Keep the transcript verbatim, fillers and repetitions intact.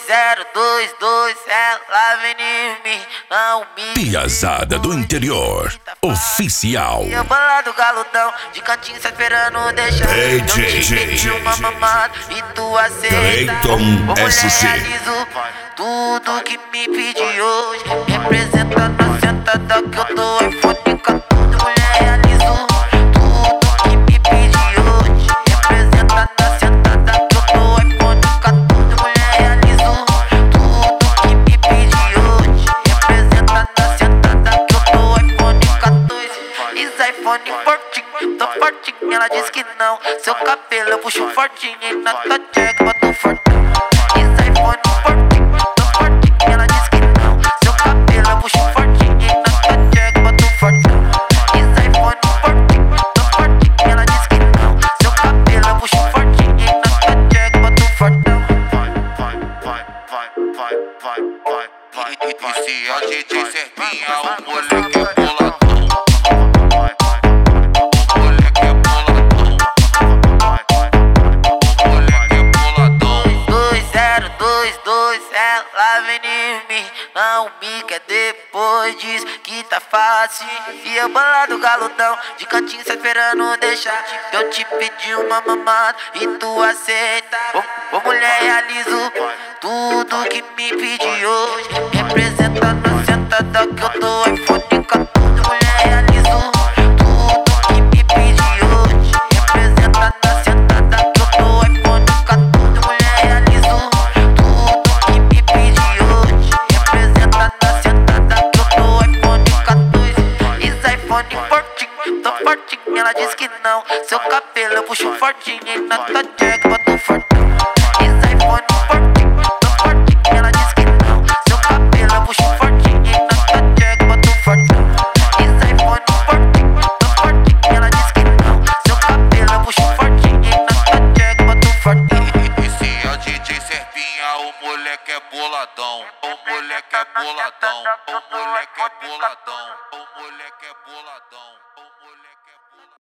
zero dois dois, ela vem em mim, não me Piazada do Interior Oficial. E eu bolado galudão, de cantinho só esperando deixar. D J, Eu te pedi uma mamada e tu aceita. Clayton Ô, mulher, S C. realizo tudo que me pedi hoje. Representa na sentada que eu tô iPhone quatorze. Mulher, realizo tudo que me pedi hoje. Representa na sentada que eu tô iPhone quatorze. Mulher, realizo tudo que me pedi hoje. Representa na sentada que eu tô iPhone quatorze. Is iPhone fortinho, tô fortinho. Ela diz que não. Seu cabelo eu puxo fortinho e na tua jack boto fortinho. Is iPhone fortinho, tô fortinho. Ela diz que não. Seu cabelo eu puxo fortinho e na tua jack boto fortinho. Is iPhone fortinho, tô fortinho. Ela diz que não. Seu cabelo eu puxo fortinho e na tua jack boto fortinho. Vai, vai, vai, vai, vai, vai, vai, vai. E, e, e se a D J Serpinha, o moleque é boladão. O moleque é boladão. O moleque é boladão. dois zero dois dois, ela vem em mim, não me quer depois diz que tá fácil. E eu bolado galudão, de cantinho só esperando deixar. Eu te pedi uma mamada e tu aceita. Ô, ô mulher, realizo tudo que me pedi hoje. Representa na sentada que eu tô iPhone quatorze. Mulher, realizo tudo que me pedi hoje. Representa na sentada que eu tô iPhone quatorze. Mulher, realizo tudo que me pedi hoje. Representa na sentada que eu tô iPhone quatorze. Is iPhone fortinho, tô fortinho. Ela diz que não. Seu cabelo eu puxo fortinho e na tua jack boto fortinho. Is iPhone fortinho, tô fortinho. Ela diz que não. Seu cabelo eu puxo fortinho e na tua jack boto fortinho. Is iPhone fortinho, tô fortinho. Ela diz que não. Seu cabelo eu puxo fortinho e na tua jack boto fortinho. E, e se a D J Serpinha, o moleque é boladão. O moleque é boladão. O moleque é boladão. O moleque é boladão. O moleque é boladão.